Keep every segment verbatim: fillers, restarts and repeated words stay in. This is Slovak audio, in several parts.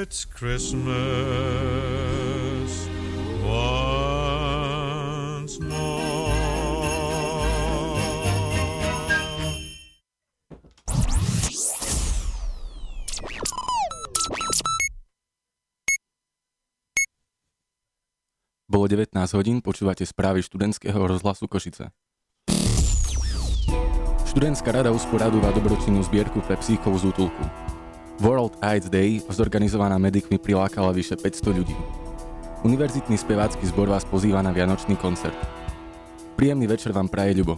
It's Christmas once more. Bolo devätnásť hodín, počúvate správy študentského rozhlasu Košice. Študentská rada usporadúva dobročinnú zbierku pre psíkov z útulku. World AIDS Day, zorganizovaná medikmi, prilákala vyše päťsto ľudí. Univerzitný spevácky zbor vás pozýva na vianočný koncert. Príjemný večer vám praje Ľubo.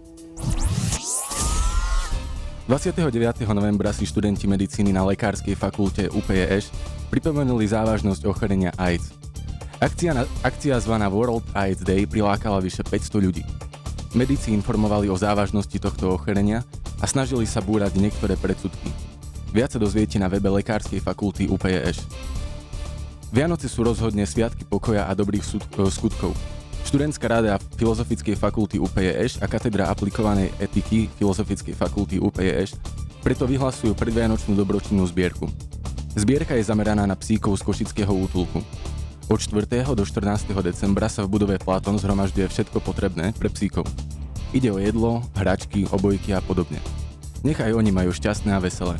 dvadsiateho deviateho novembra si študenti medicíny na Lekárskej fakulte ú pé jé eš pripomenuli závažnosť ochorenia AIDS. Akcia, na, akcia zvaná World AIDS Day prilákala vyše päťsto ľudí. Medici informovali o závažnosti tohto ochorenia a snažili sa búrať niektoré predsudky. Viac sa dozviete na webe Lekárskej fakulty ú pé jé eš. Vianoce sú rozhodne sviatky pokoja a dobrých súd, skutkov. Študentská rada Filozofickej fakulty ú pé jé eš a katedra aplikovanej etiky Filozofickej fakulty ú pé jé eš preto vyhlasujú predvianočnú dobročinnú zbierku. Zbierka je zameraná na psíkov z košického útulku. Od štvrtého do štrnásteho decembra sa v budove Platon zhromažďuje všetko potrebné pre psíkov. Ide o jedlo, hračky, obojky a podobne. Nech aj oni majú šťastné a veselé.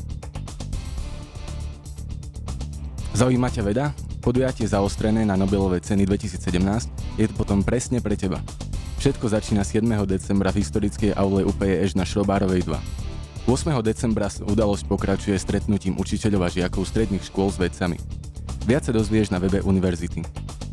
Zaujíma ťa veda? Podujatie zaostrené na Nobelové ceny dvetisícsedemnásť je potom presne pre teba. Všetko začína siedmeho decembra v historickej aule ú pé jé eš na Šrobárovej dva. ôsmeho decembra udalosť pokračuje stretnutím učiteľov a žiakov stredných škôl s vedcami. Viac sa dozvieš na webe univerzity.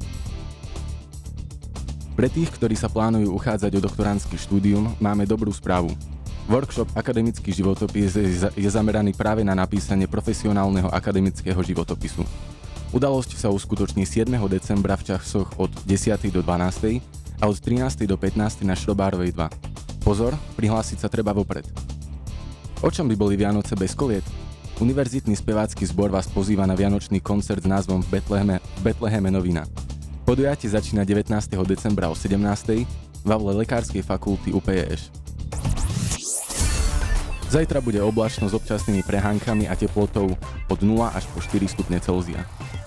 Pre tých, ktorí sa plánujú uchádzať o doktorandský štúdium, máme dobrú správu. Workshop Akademický životopis je zameraný práve na napísanie profesionálneho akademického životopisu. Udalosť sa uskutoční siedmeho decembra v časoch od desiatej do dvanástej a od trinástej do pätnástej na Šrobárovej dva. Pozor, prihlásiť sa treba vopred. O čom by boli Vianoce bez koliet? Univerzitný spevácky zbor vás pozýva na vianočný koncert s názvom V Betleheme, v Betleheme novina. Podujatie začína devätnásteho decembra o sedemnástej v aule Lekárskej fakulty ú pé jé eš. Zajtra bude oblačno s občasnými prehánkami a teplotou od nula až po štyri stupne Celzia.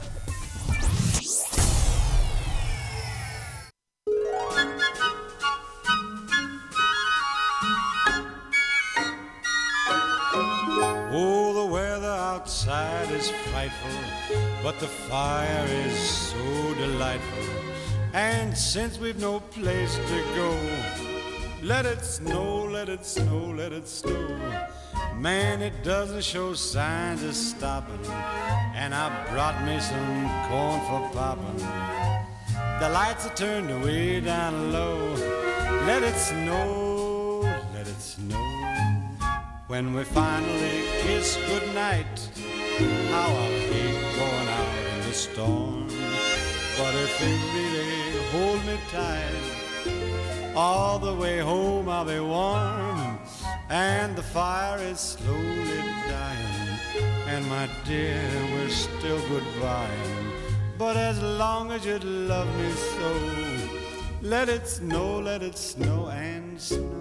Outside is frightful, but the fire is so delightful. And since we've no place to go, let it snow, let it snow, let it snow. Man, it doesn't show signs of stopping, and I brought me some corn for popping. The lights are turned way down low. Let it snow, let it snow. When we finally kiss goodnight, how I'll hate going out in the storm. But if you really hold me tight, all the way home I'll be warm. And the fire is slowly dying, and my dear, we're still goodbying. But as long as you love me so, let it snow, let it snow and snow.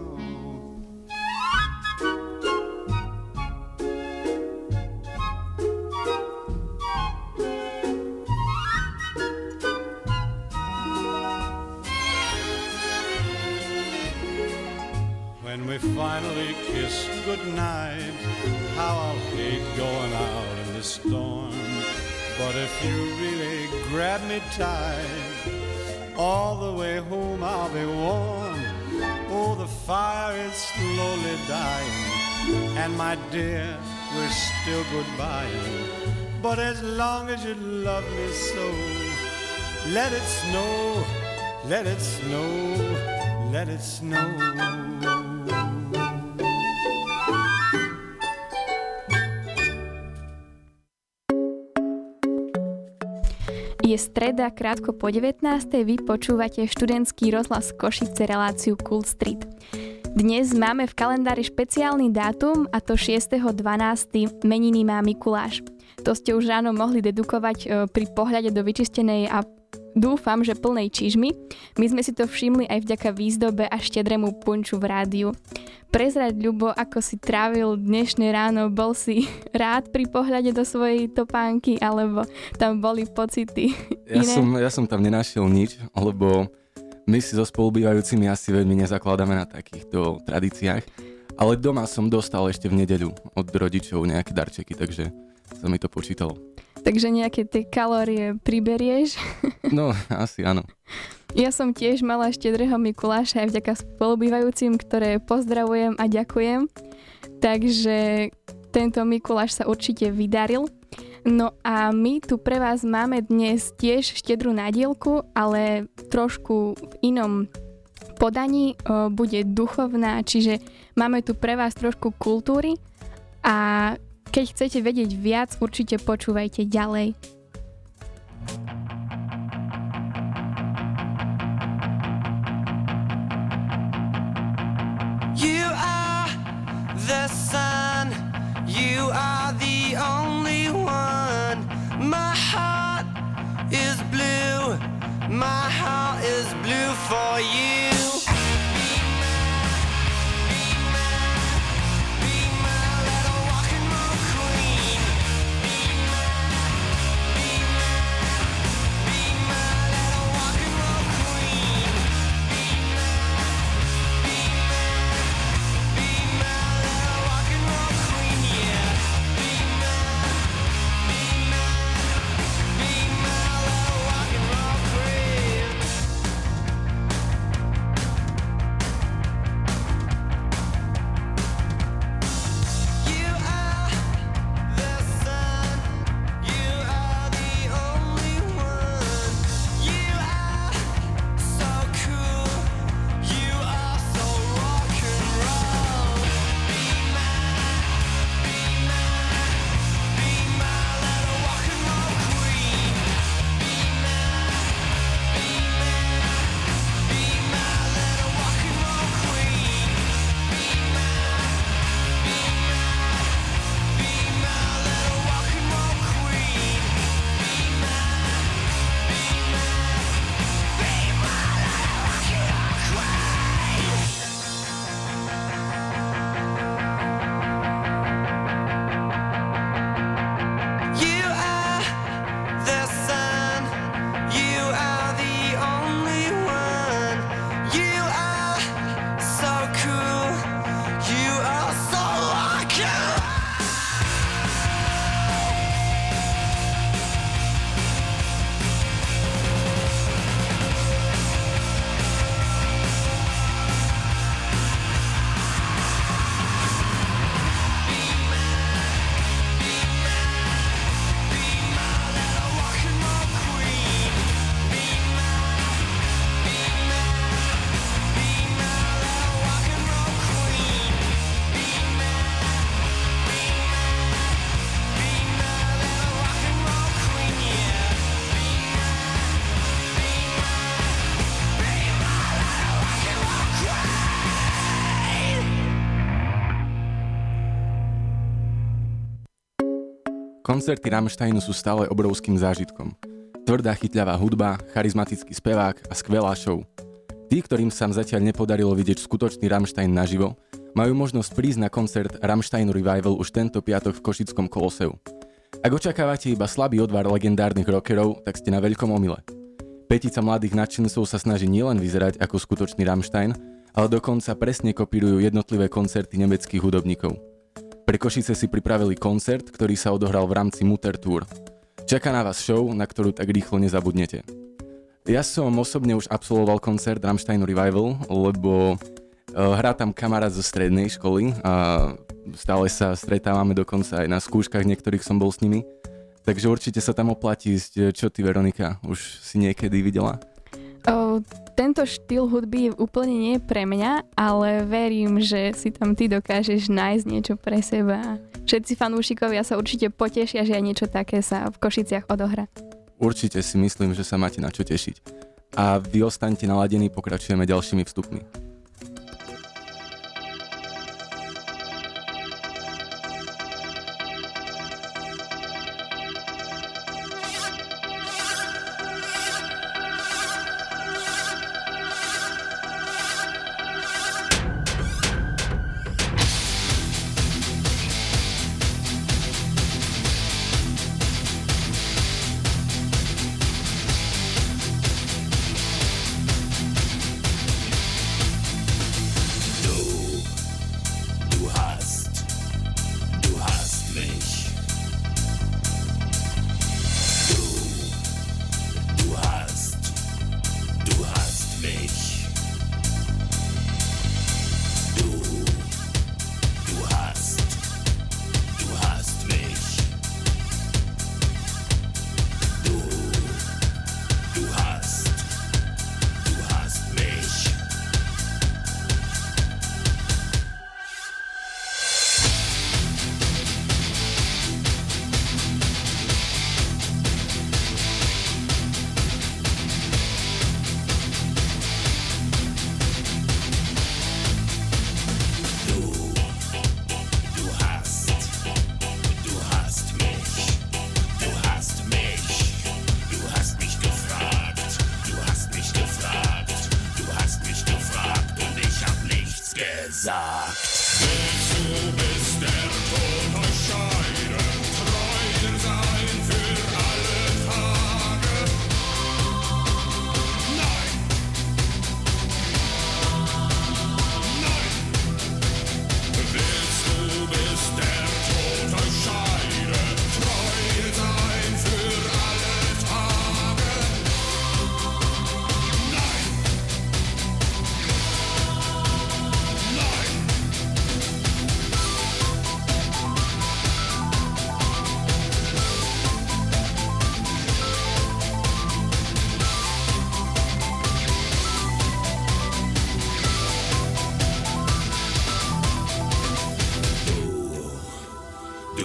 When we finally kiss goodnight, how I'll hate going out in the storm. But if you really grab me tight, all the way home I'll be warm. Oh, the fire is slowly dying, and my dear, we're still goodbying. But as long as you love me so, let it snow, let it snow, let it snow. Je streda krátko po devätnástej, vy počúvate študentský rozhlas Košice reláciu Cool Street. Dnes máme v kalendári špeciálny dátum, a to šiesteho decembra meniny má Mikuláš. To ste už ráno mohli dedukovať pri pohľade do vyčistenej a dúfam, že plnej čižmy. My sme si to všimli aj vďaka výzdobe a štedrému punču v rádiu. Prezrať, Ľubo, ako si trávil dnešné ráno, bol si rád pri pohľade do svojej topánky, alebo tam boli pocity ja iné? Som, ja som tam nenašiel nič, lebo my si so spolubývajúcimi asi veľmi nezakladáme na takýchto tradíciách, ale doma som dostal ešte v nedeľu od rodičov nejaké darčeky, takže sa mi to počítalo. Takže nejaké tie kalórie priberieš? No, asi áno. Ja som tiež mala štedrého Mikuláša aj vďaka spolubývajúcim, ktoré pozdravujem a ďakujem. Takže tento Mikuláš sa určite vydaril. No a my tu pre vás máme dnes tiež štedrú nádielku, ale trošku v inom podaní, o, bude duchovná, čiže máme tu pre vás trošku kultúry a keď chcete vedieť viac, určite počúvajte ďalej. You are the sun, you are the only one. My heart is blue, my heart is blue for you. Koncerty Rammsteinu sú stále obrovským zážitkom. Tvrdá chytľavá hudba, charizmatický spevák a skvelá show. Tí, ktorým sa zatiaľ nepodarilo vidieť skutočný Rammstein naživo, majú možnosť prísť na koncert Rammstein Revival už tento piatok v Košickom Koloseu. Ak očakávate iba slabý odvar legendárnych rockerov, tak ste na veľkom omyle. Pätica mladých nadšencov sa snaží nielen vyzerať ako skutočný Rammstein, ale dokonca presne kopírujú jednotlivé koncerty nemeckých hudobníkov. Pre Košice si pripravili koncert, ktorý sa odohral v rámci Mutter Tour. Čaká na vás show, na ktorú tak rýchlo nezabudnete. Ja som osobne už absolvoval koncert Rammstein Revival, lebo hrá tam kamarát zo strednej školy a stále sa stretávame, dokonca aj na skúškach niektorých som bol s nimi. Takže určite sa tam oplatí ísť. Čo ty, Veronika, už si niekedy videla? O, tento štýl hudby úplne nie je pre mňa, ale verím, že si tam ty dokážeš nájsť niečo pre seba. Všetci fanúšikovia sa určite potešia, že aj niečo také sa v Košiciach odohrá. Určite si myslím, že sa máte na čo tešiť. A vy ostaňte naladení, pokračujeme ďalšími vstupmi.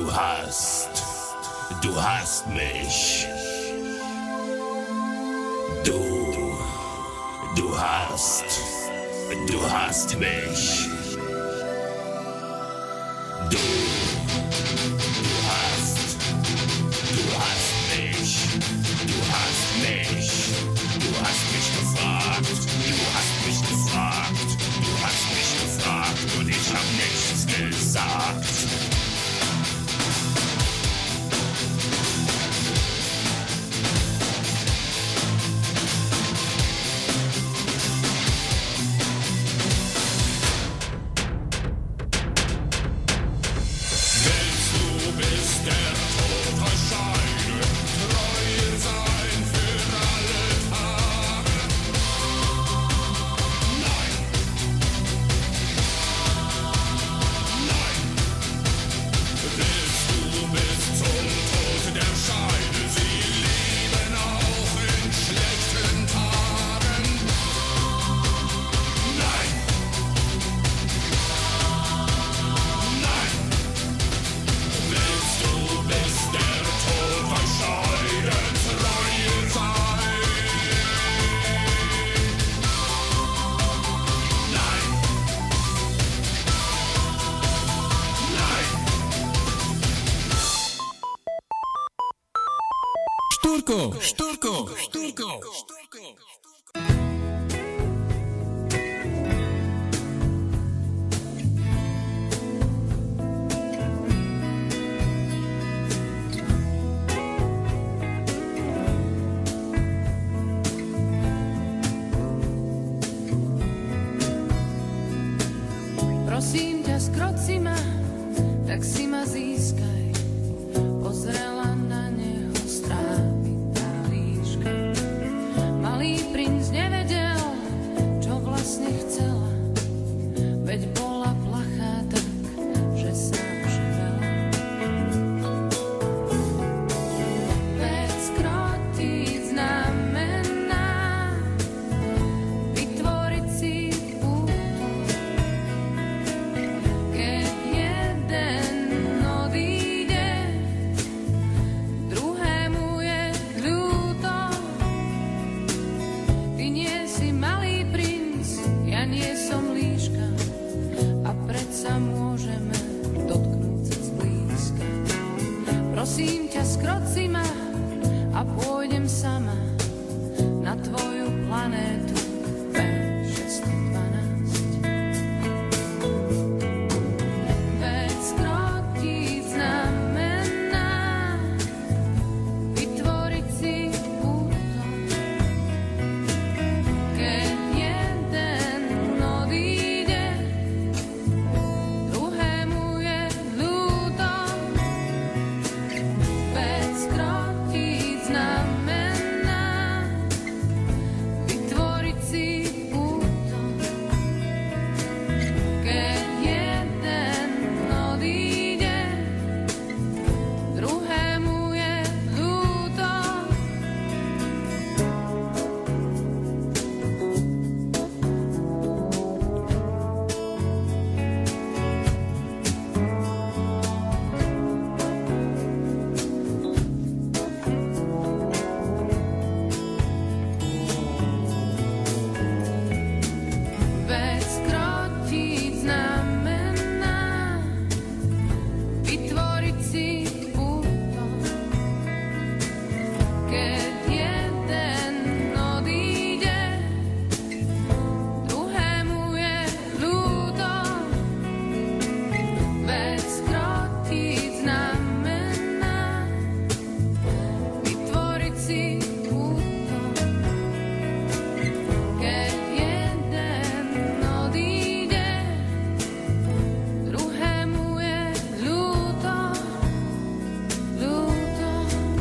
Du hast, du hast mich. Du, du hast, du hast mich. Du, du hast, du hast mich. Du hast mich. Du hast mich gefragt. Du hast mich gefragt. Du hast mich gefragt und ich hab nichts gesagt. Štúrko, štúrko, štúrko, štúrko. Prosím ťa, skroci ma, tak si ma získaj. Pozrela na neho strápitá líška. Malý princ nevedel, čo vlastne chcela, veď bola plachá tak, že sa užívala. Veď skrotiť znamená vytvoriť si útok. Keď jeden odíde, druhému je ľúto. Ty nie si malý princ, ja nie som líška, a predsa môžeme dotknúť sa zblízka. Prosím ťa, skroci ma a pôjdem sama na tvoju planétu P šesťsto dvanásť. Veď skrotiť znamená vytvoriť si útok. Keď jeden odíde, druhému je ľúto. Veď skrotiť znamená vytvoriť si útok. Keď jeden odíde, druhému je ľúto. Veď skrotiť znamená vytvoriť si útok. Keď jeden odíde, druhému je ľúto. Veď skrotiť znamená vytvoriť si útok. Keď jeden odíde, druhému je ľúto, ľúto.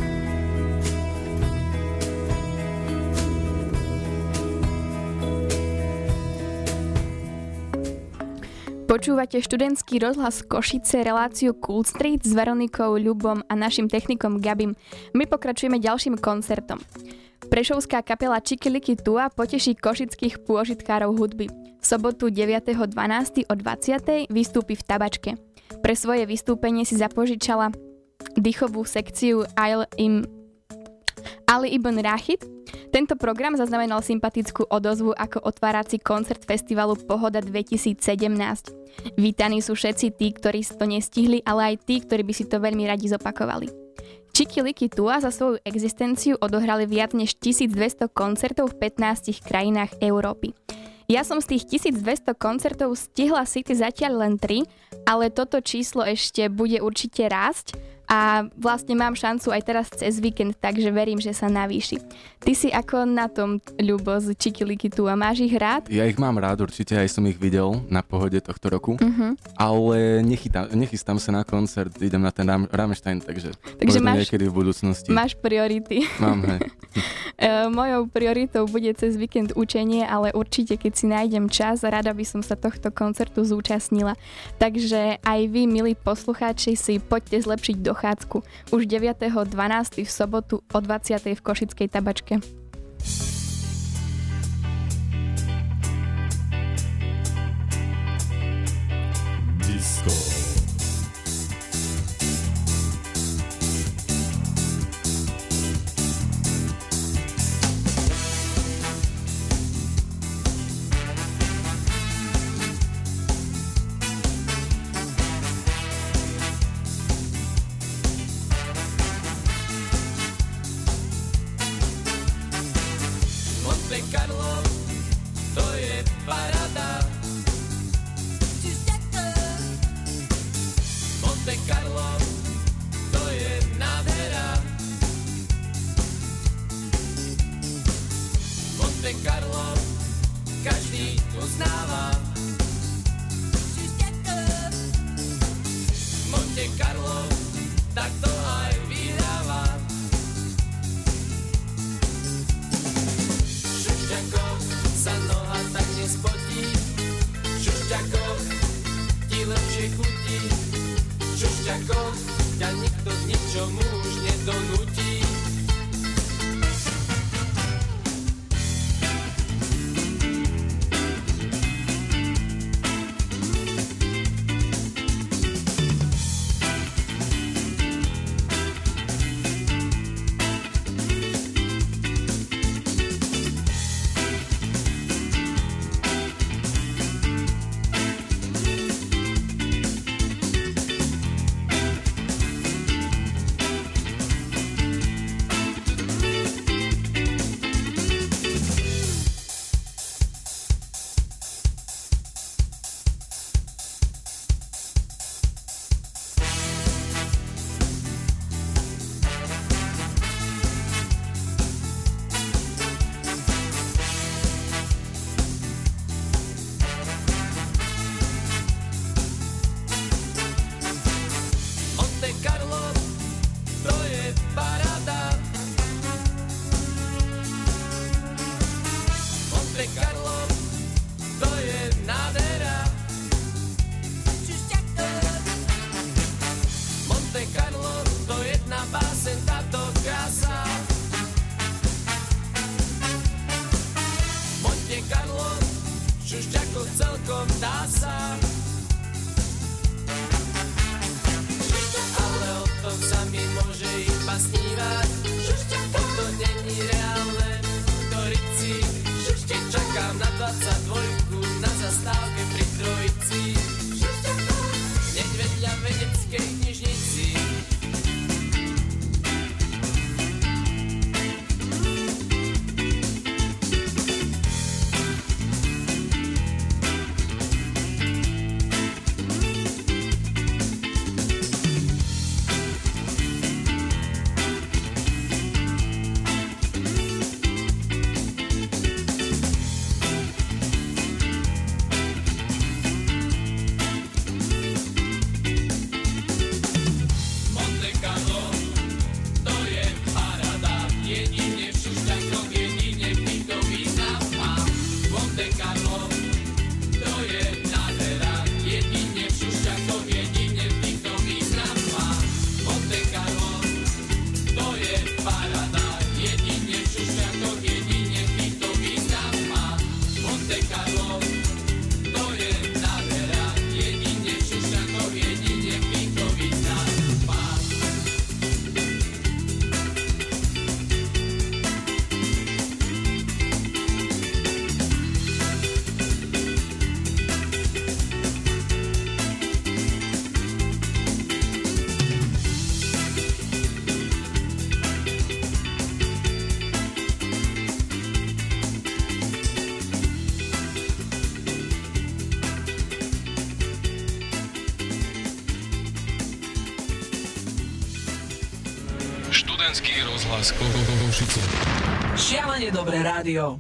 Počúvate študentský rozhlas Košice, reláciu Cool Street s Veronikou, Ľubom a našim technikom Gabim. My pokračujeme ďalším koncertom. Prešovská kapela Čikiliky Tua poteší košických pôžitkárov hudby. V sobotu deviateho decembra o dvadsiatej vystúpi v Tabačke. Pre svoje vystúpenie si zapožičala dýchovú sekciu Al im Ali ibn Rachid. Tento program zaznamenal sympatickú odozvu ako otvárací koncert festivalu Pohoda dvetisícsedemnásť. Vítaní sú všetci tí, ktorí si to nestihli, ale aj tí, ktorí by si to veľmi radi zopakovali. Chicky Licky Tua za svoju existenciu odohrali viac než tisícdvesto koncertov v pätnástich krajinách Európy. Ja som z tých tisícdvesto koncertov stihla si zatiaľ len tri, ale toto číslo ešte bude určite rásť a vlastne mám šancu aj teraz cez víkend, takže verím, že sa navýši. Ty si ako na tom, Ľubo, z Chicky Licky Tua? Máš ich rád? Ja ich mám rád, určite aj som ich videl na Pohode tohto roku, Uh-huh. ale nechytám, nechystám sa na koncert, idem na ten Ram- Rammstein, takže, Takže možno máš- niekedy v budúcnosti. Máš priority. Mám, hej. E, mojou prioritou bude cez víkend učenie, ale určite, keď si nájdem čas, rada by som sa tohto koncertu zúčastnila. Takže aj vy, milí poslucháči, si poďte zlepšiť dochádzku. Už deviateho decembra v sobotu o dvadsiatej v Košickej Tabačke. Disco. Monte Carlo, to je paráda. Monte Carlo, to je nádhera. Monte Carlo, každý uznáva. Monte Carlo, tak to aj vyhráva. V šušťakoch sa noha tak nespotí, v šušťakoch ti lepšie chutí, v šušťakoch ťa nikto k ničomu už nedonúti. Monte Carlo, to je paráda. Monte Carlo, to je nádhera. Monte Carlo, to jedna báseň, táto krása. Monte Carlo, šušťako celkom dá sa. Ale o tom sa mi môže iba snívať. Toto není reálne, Torici. Keď čakám na dvadsaťdvojku na zastávke pri Trojici. Hneď vedľa vedeckej knižnici. Študentský rozhlas Košice. Šialene dobré rádio.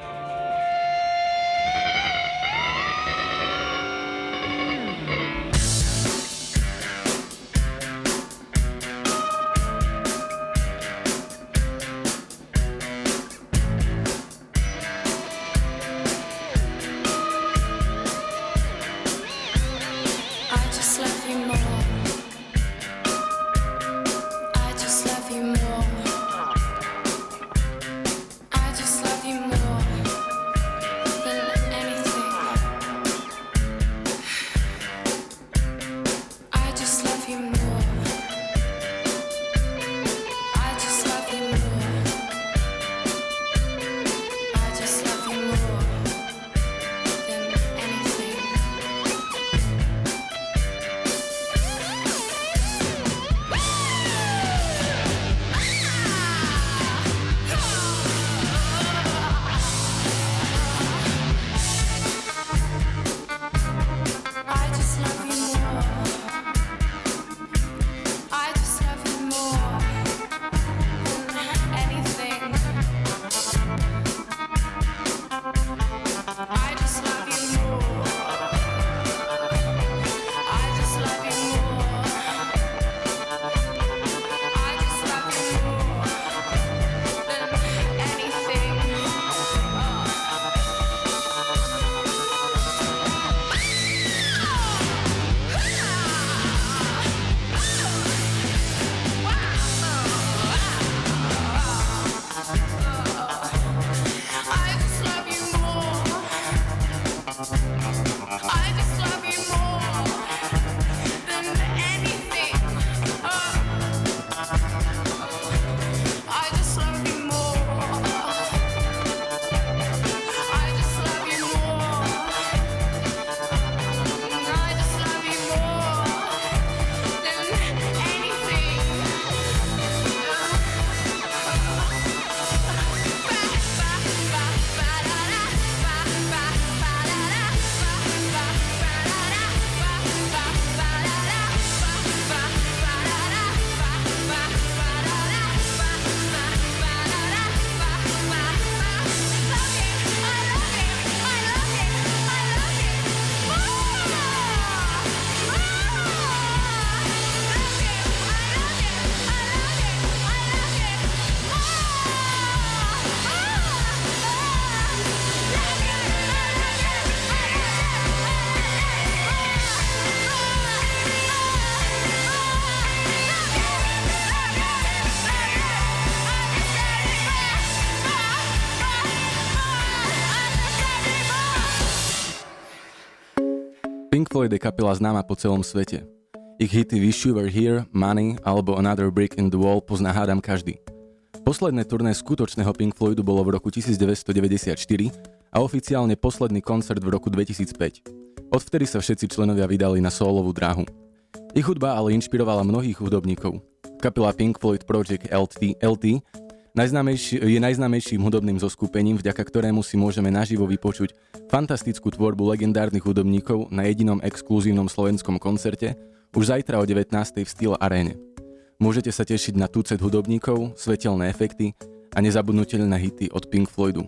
Pink Floyd je kapela známa po celom svete. Ich hity Wish You Were Here, Money alebo Another Brick in the Wall pozná hádam každý. Posledné turné skutočného Pink Floydu bolo v roku devätnásťstodeväťdesiatštyri a oficiálne posledný koncert v roku dvetisícpäť. Odvtedy sa všetci členovia vydali na sólovú dráhu. Ich hudba ale inšpirovala mnohých hudobníkov. Kapela Pink Floyd Project el té, el té najznámejší, je najznámejším hudobným zoskupením, vďaka ktorému si môžeme naživo vypočuť fantastickú tvorbu legendárnych hudobníkov na jedinom exkluzívnom slovenskom koncerte už zajtra o devätnástej v Steel Aréne. Môžete sa tešiť na tucet hudobníkov, svetelné efekty a nezabudnuteľné hity od Pink Floydu.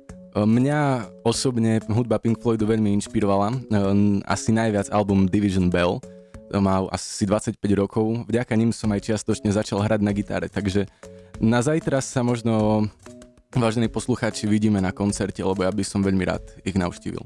Mňa osobne hudba Pink Floydu veľmi inšpirovala, asi najviac album Division Bell, mal asi dvadsaťpäť rokov, vďaka nim som aj čiastočne začal hrať na gitare, takže na zajtra sa možno, vážení poslucháči, vidíme na koncerte, lebo ja by som veľmi rád ich navštívil.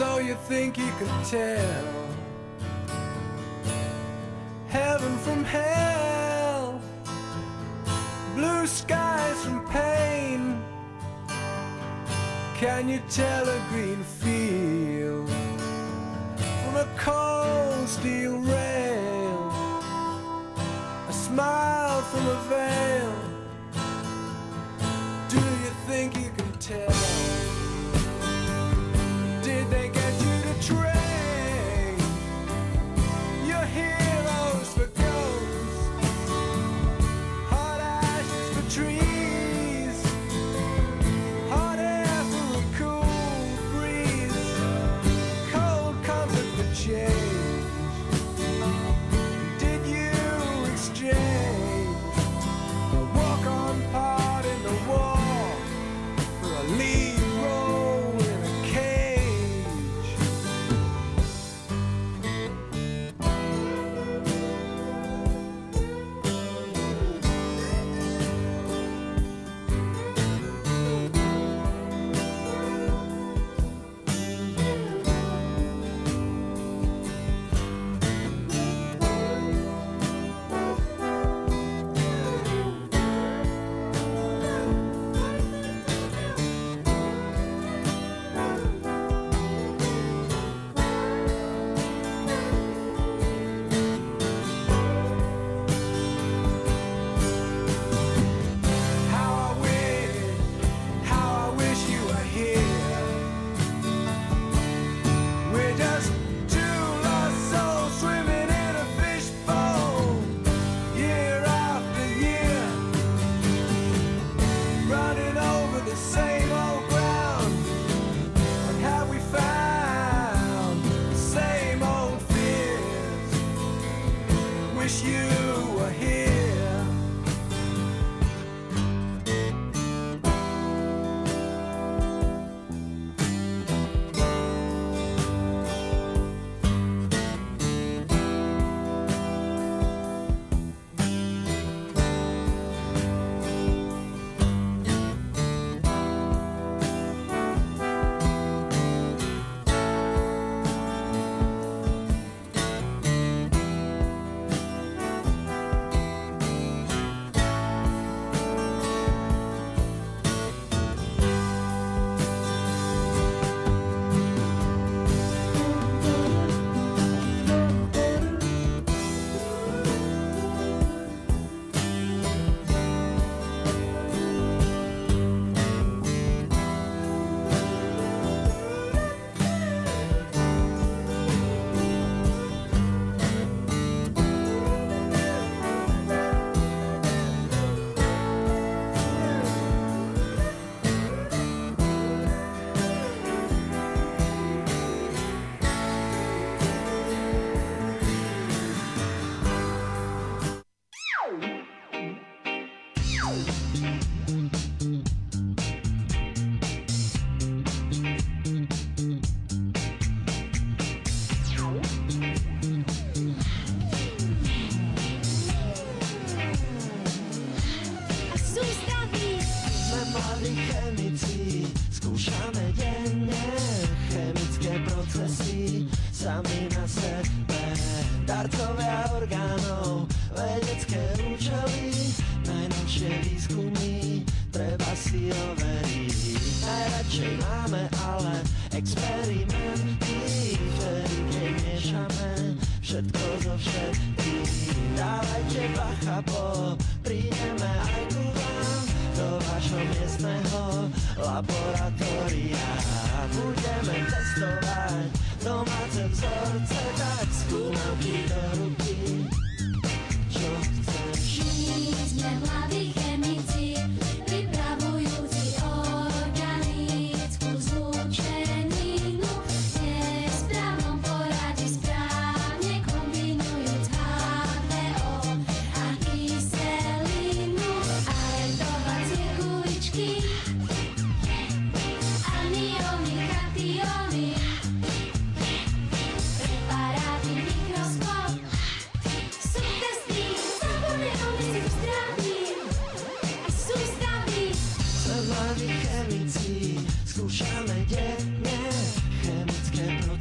So you think you can tell heaven from hell, blue skies from pain? Can you tell a green field from a cold steel rail, a smile from a veil? Do you think you can tell? Did they get you to train your heroes for ghosts, hot ashes for trees, hot air for a cool breeze, cold comfort for change? Did you exchange a walk-on part in the wall for a lead role in a cage? How I wish, how I wish you were here. We're just two lost souls swimming in a fishbowl, year after year, running over the same old ground. What have we found? The same old fears. Wish you were here. Sme mladí chemici, skúšame denne chemické procesy sami na sebe. Darcovia orgánov, vedecké účely, najnovšie výskumy, treba si overiť. Najradšej máme ale experimenty, vtedy keď miešame všetko zo všetkých. Dávajte bacha, bo prídeme aj ku vám do vašho miestneho laboratória. Budeme testovať domáce vzorce, tak skúmavky do ruky, čo chceš. My sme mladí chemici, pripravujúci organickú zlúčeninu. V nesprávnom poradí správne kombinujúc há dve ó a kyselinu. Arentovacie kuličky, anióny, katióny, preparáty, mikroskop, sú testy,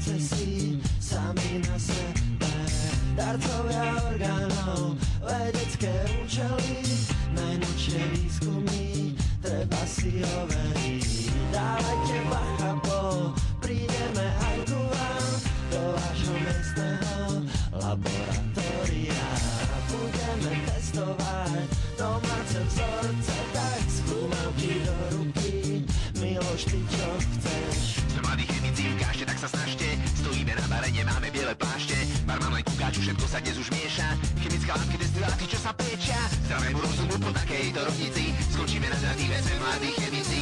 Nezlobte si sami na sebe, darcovia orgánov, vedecké účely, najnovšie výskumy, treba si overiť. Dávajte bacha, bo prídeme aj ku vám, do vášho miestneho laboratória. Budeme testovať domáce vzorce, tak skúmavky do ruky, Miloš, ty čo chceš? Sme mladí chemici v gášte, tak sa snažte, stojíme na bare, nemáme biele plášte, barman len kukáču, všetko sa dnes už mieša, chemické látky, destiláty, čo sa piečia, zdravému rozumu po takejto rovnici, skončíme na zdravíve, sme mladí chemici.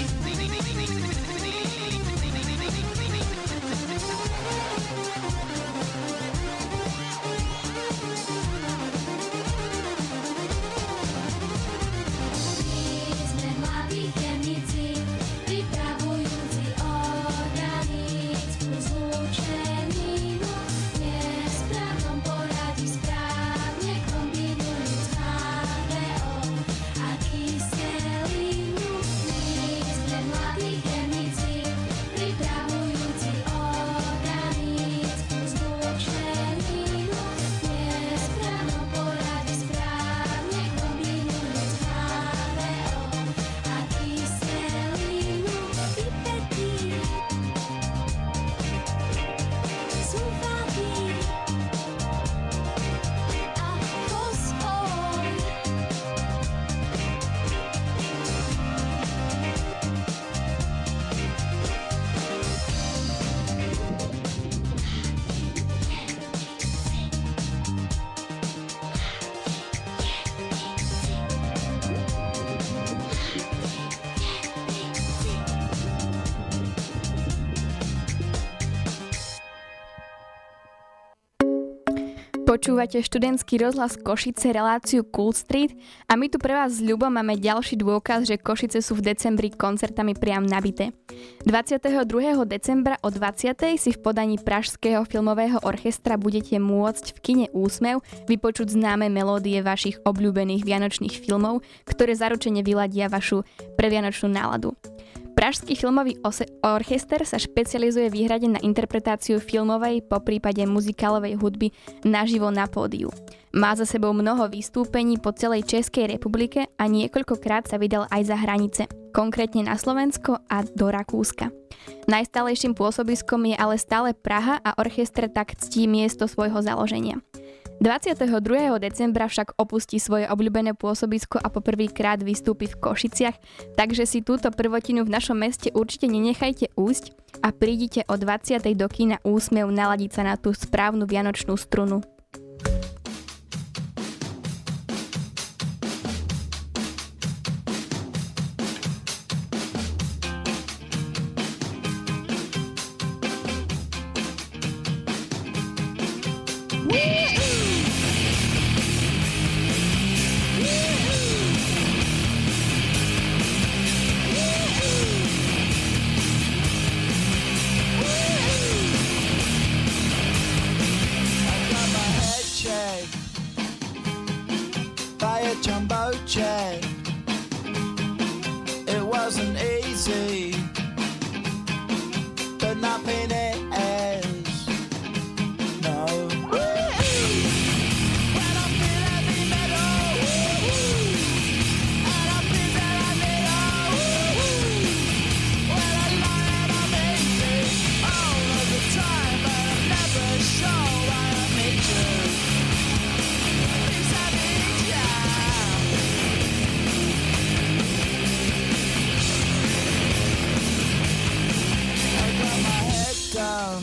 Počúvate študentský rozhlas Košice, reláciu Cool Street a my tu pre vás s Ľubom máme ďalší dôkaz, že Košice sú v decembri koncertami priam nabité. dvadsiateho druhého decembra o dvadsiatej si v podaní Pražského filmového orchestra budete môcť v kine Úsmev vypočuť známe melódie vašich obľúbených vianočných filmov, ktoré zaručene vyladia vašu previanočnú náladu. Pražský filmový ose- orchester sa špecializuje výhrade na interpretáciu filmovej, poprípade muzikálovej hudby naživo na pódiu. Má za sebou mnoho vystúpení po celej Českej republike a niekoľkokrát sa vydal aj za hranice, konkrétne na Slovensko a do Rakúska. Najstálejším pôsobiskom je ale stále Praha a orchester tak ctí miesto svojho založenia. dvadsiateho druhého decembra však opustí svoje obľúbené pôsobisko a poprvýkrát vystúpi v Košiciach, takže si túto prvotinu v našom meste určite nenechajte újsť a prídite o dvadsiatej do kína Úsmev naladiť sa na tú správnu vianočnú strunu. Jumbo jet. It wasn't easy, but nothing is. No. When I feel heavy metal, and I feel that I need when I lie and I'm easy all of the time, but I'm never sure why I need you. Please I need you. Down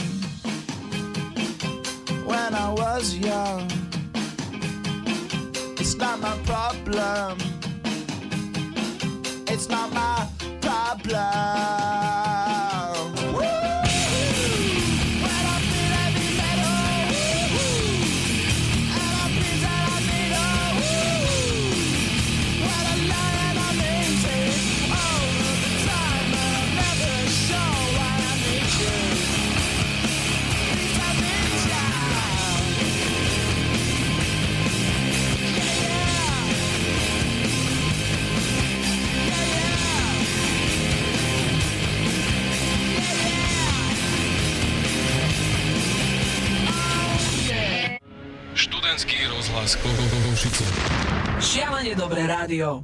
when I was young. It's not my problem. It's not my problem. When I feel heavy metal, and I feel that I need when I lie and I'm easy all of the time, but I'm never sure why I need you. Yeah, yeah. Slovenský rozhlas Košice. Šialene dobré rádio.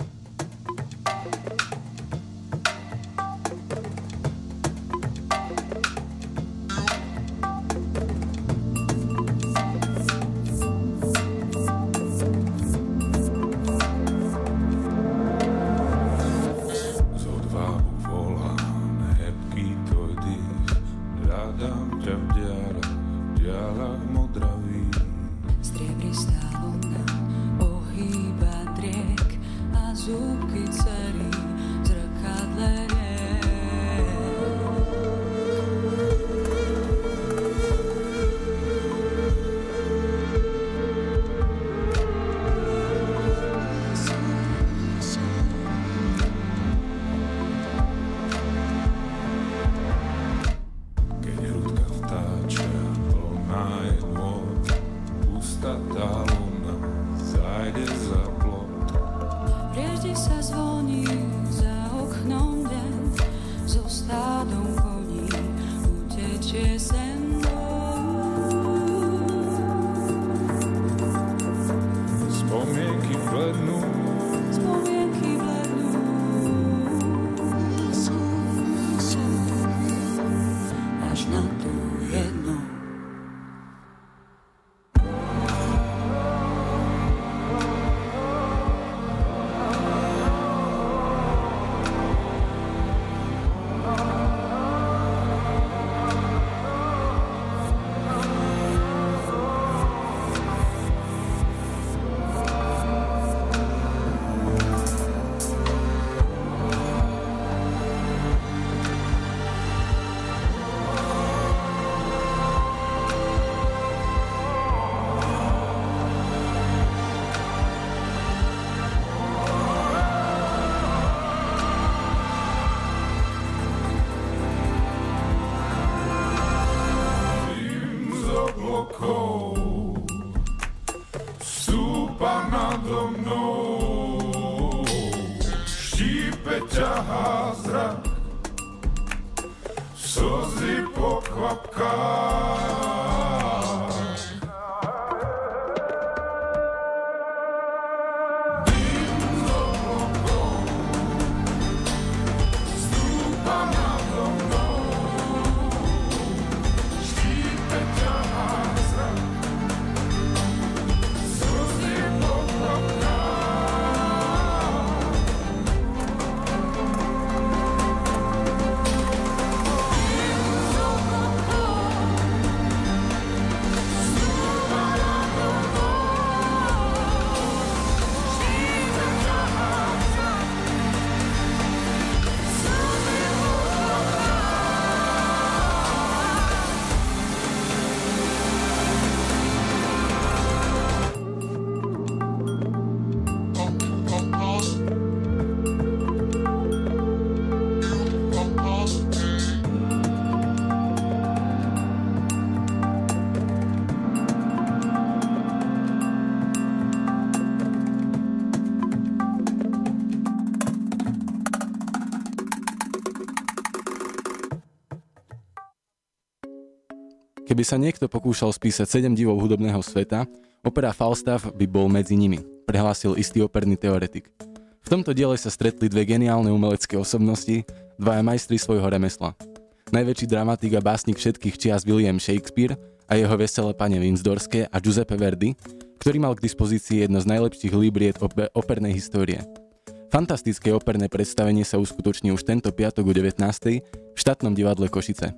Keby sa niekto pokúšal spísať sedem divov hudobného sveta, opera Falstaff by bol medzi nimi, prehlásil istý operný teoretik. V tomto diele sa stretli dve geniálne umelecké osobnosti, dvaja majstri svojho remesla. Najväčší dramatik a básnik všetkých čias William Shakespeare a jeho veselé pane Windsorské a Giuseppe Verdi, ktorý mal k dispozícii jedno z najlepších libriet oper- opernej histórie. Fantastické operné predstavenie sa uskutoční už tento piatok o devätnástej v štátnom divadle Košice.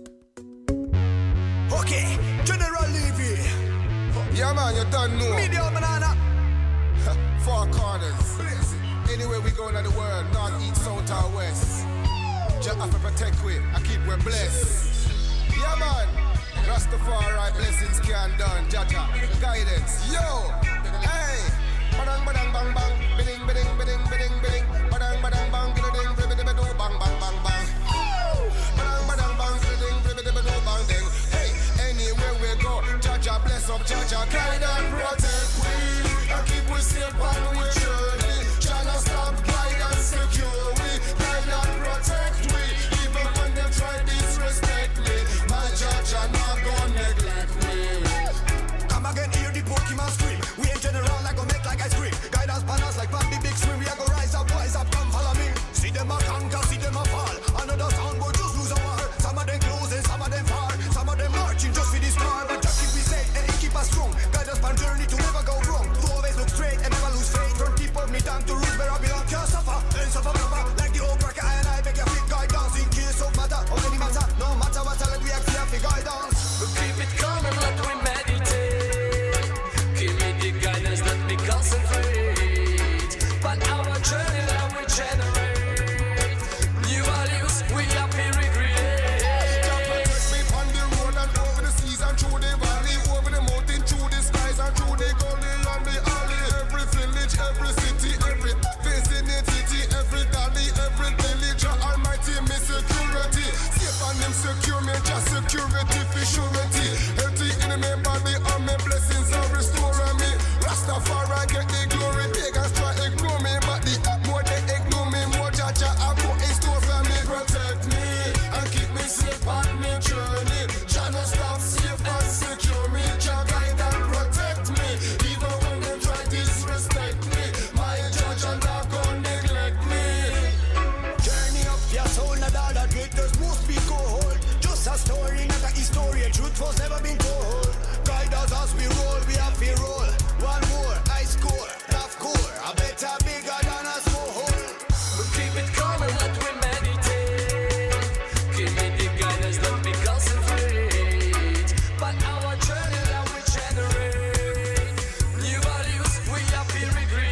Okay, General Levy. Yeah man, you done know. Medium banana. Four corners. Anywhere we go in the world, north, east, south or west. Just have to protect we and keep we blessed. Yeah man, Rastafari blessings can done. Jaja, guidance. Yo, hey. Badang badang bang bang, bidding bidding bidding bidding bidding. Badang badang bang, bidding bidding bidding bang bang bang bang. Badang badang bang, bidding bidding bidding bang ding. Hey, anywhere we go, Jaja bless up, Jaja guide and protect we, and keep we safe on we journey. Jaja stop, guide and secure we, guide and protect we. Even when they try disrespect me, my Jaja not gonna neglect me. Come again, hear the Pokemon scream. in me body and me blessings are restoring me. Rastafari get the glory, pagans try ignore me, but the more they ignore me, more Jaja I put in store for me. Protect me and keep me safe on me journey. Jah no stop safe and secure me. Jah guide and protect me, even when they try disrespect me. My Jaja not gonna neglect me. Journey up your soul, not all that glitters must be gold. Just a story, not a history. Truth was never been told. Guide us as we roll, we have to roll. One more, I score, tough core. I better bigger than a small hole. We keep it calm and let we meditate. Give me the guidance, let me concentrate. But our journey that we generate, new values we have to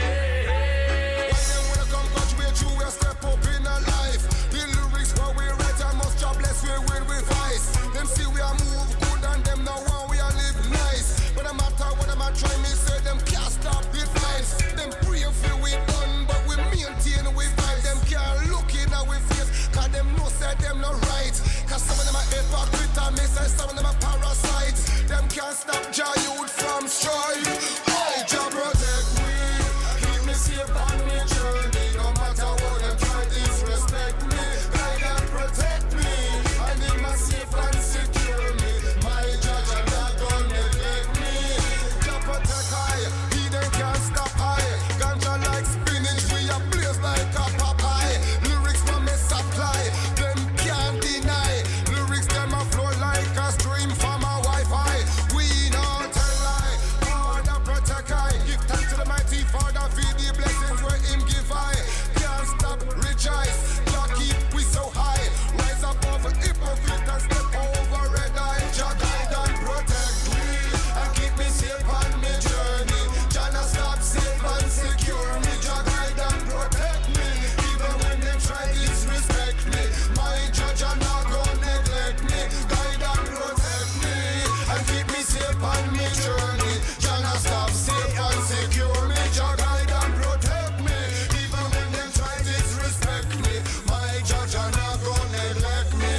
recreate. When them wanna come catch me through, we step up in a life. The lyrics what we write, I must jobless we win with vice. Them see we are move good and them now want we are live nice. But no matter what them a try, me say them can't stop the vibes. Them pray for we done, but we maintain we vibe. Them can't look in our face, cause them know say them not right. Cause some of them are hypocrite and me say some of them are parasites. Them can't stop Jah youth from strife. I Jah protect me, keep me safe on me journey. No matter what them try disrespect me, guide and protect me, and in my safe and secure me. My Judge and not gonna neglect me. Jah protect I, he them can't stop I. Ganja like spinach, we a blaze like a Popeye. Lyrics from me supply, them can't deny. Lyrics them a flow like a stream from a Wi-Fi. We not tell lie, Father protect I. Give thanks to the mighty Father for the blessings where him give I. Can't stop rejoice, Jah keep we so high. Rise above hypocrite and step over red eye. Jah guide and protect me and keep me safe on me journey. Jah no stop safe and secure me. Jah guide and protect me, even when them try disrespect me. My Judge and not gonna neglect me. Guide and protect me and keep me safe on me journey. Jah no stop safe and secure me. Jah guide and protect me, even when them try disrespect me. My Judge and not gonna neglect me.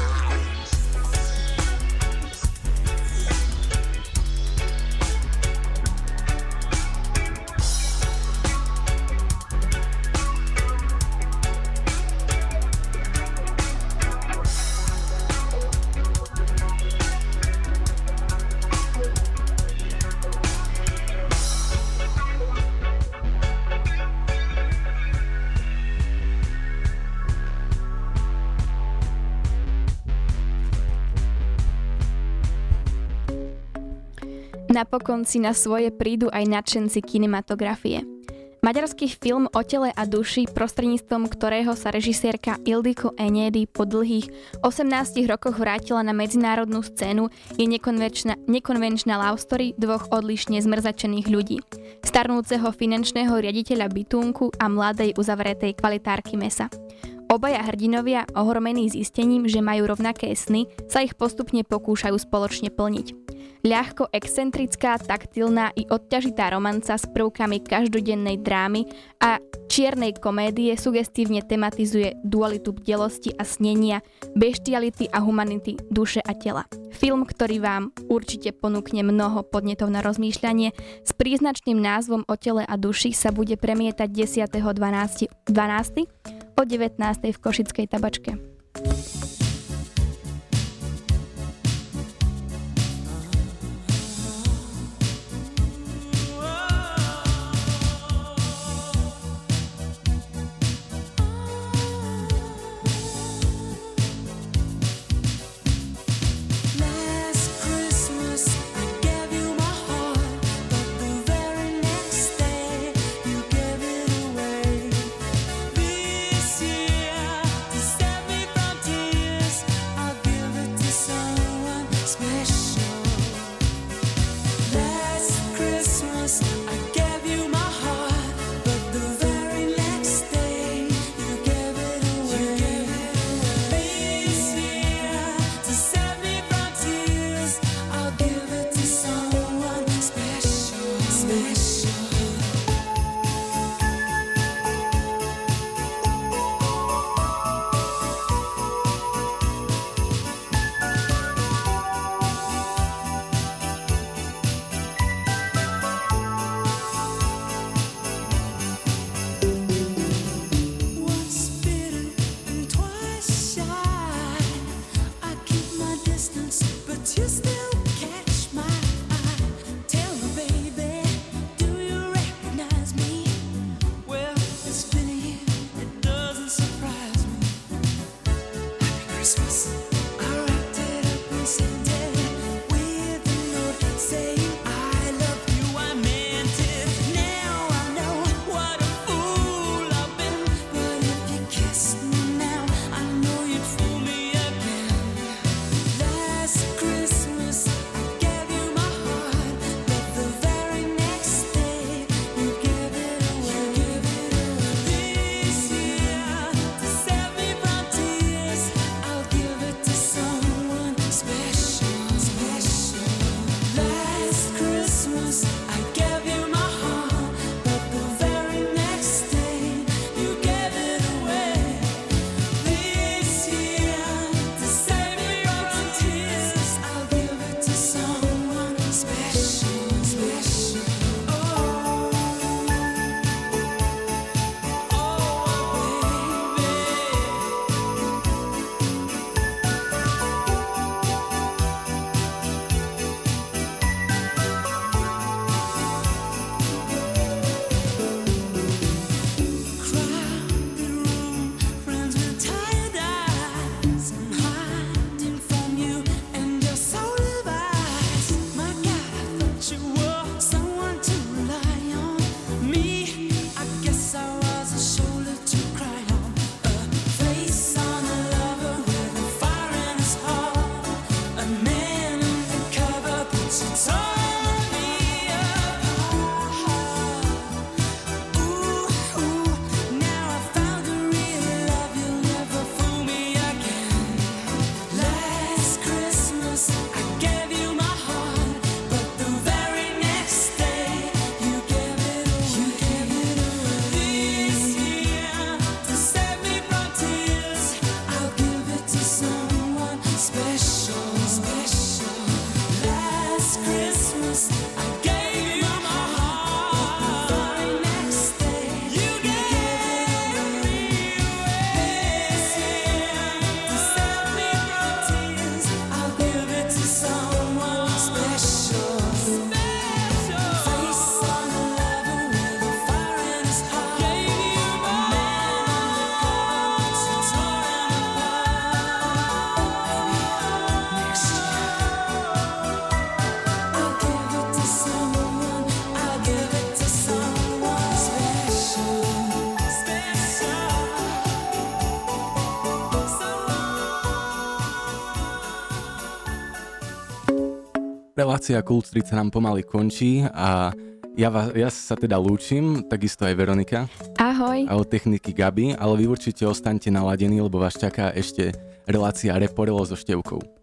Napokon si na svoje prídu aj nadšenci kinematografie. Maďarský film O tele a duši, prostredníctvom ktorého sa režisérka Ildiko Enyedi po dlhých osemnástich rokoch vrátila na medzinárodnú scénu, je nekonvenčná, nekonvenčná love story dvoch odlišne zmrzačených ľudí. Starnúceho finančného riaditeľa bytunku a mladej uzavretej kvalitárky mesa. Obaja hrdinovia, ohromení zistením, že majú rovnaké sny, sa ich postupne pokúšajú spoločne plniť. Ľahko excentrická, taktilná i odťažitá romanca s prvkami každodennej drámy a čiernej komédie sugestívne tematizuje dualitu bdelosti a snenia, beštiality a humanity duše a tela. Film, ktorý vám určite ponúkne mnoho podnetov na rozmýšľanie, s príznačným názvom O tele a duši sa bude premietať desiateho decembra o devätnástej v Košickej Tabačke. This year, to save me from tears. Relácia Kult Street sa nám pomaly končí a ja, vás, ja sa teda lúčim, takisto aj Veronika. Ahoj. A od techniky Gabi, ale vy určite ostaňte naladení, lebo vás čaká ešte relácia Reporelo so Števkou.